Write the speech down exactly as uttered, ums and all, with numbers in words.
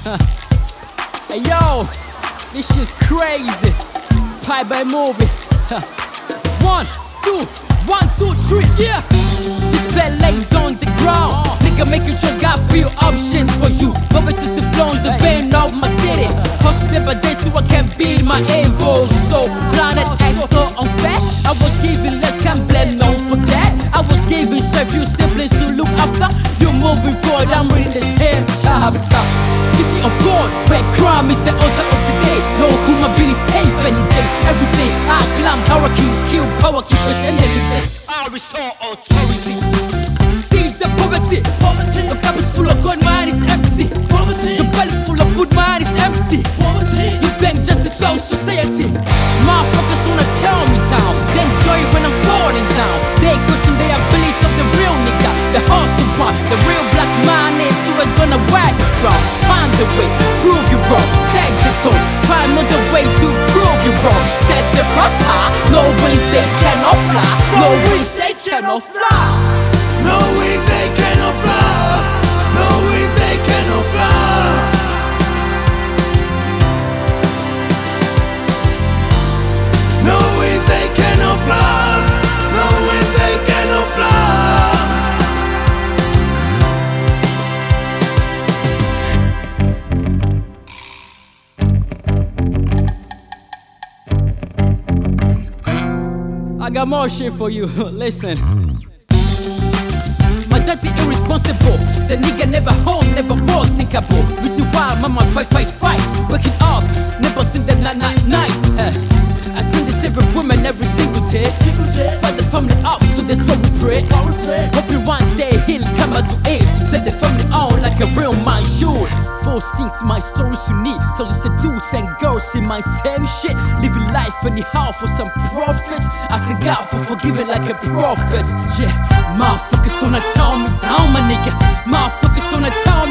Hey yo, this shit's crazy. Inspired by movie. One, two, one, two, three, yeah. This bed lays on the ground. Nigga, make you just got few options for you. Puppet is the flows, the bane of my city. Hustle day by day so I can beat my evil. So planet X so unfast. I was giving less, can't blame no for that. I was giving a few siblings to look after. You moving forward, I'm reading the same chapter. City of God, where crime is the order of the day. No human being is safe any day. Every day I climb hierarchies, kill power keepers and enemies. I restore authority. Seeds of poverty. Poverty. Your cup is full of gold, mine is empty. Poverty. Your belly full of food, mine is empty. Poverty. You bang justice, so society. Motherfuckers wanna tell me down. They enjoy it when I'm falling down. They question the abilities of the real nigga. The hustle part, the real black man is always gonna wear his crown. Find the way, prove you wrong. Set the tone, find another way to prove you wrong. Set the price high, no ways they cannot fly. No ways they cannot fly. No ways they cannot fly. No ways they cannot fly. No ways they cannot fly. No ways they cannot fly. I got more shit for you. Listen. My daddy irresponsible. The nigga never home, never was thinkable. Reason why mama fight, fight, fight. Waking up, never seen the night, night, night. Uh, I think this every woman every single day. Fight the family up, so that's what we pray. Hoping one day he'll come out to aid. To take the family on like a real man should. Force things, my story's unique. Thousands of dudes and girls in my same shit. Living life anyhow for some profits. Asking God for forgiving like a prophet. Yeah, motherfuckers wanna tell me down, my nigga. Motherfuckers wanna tell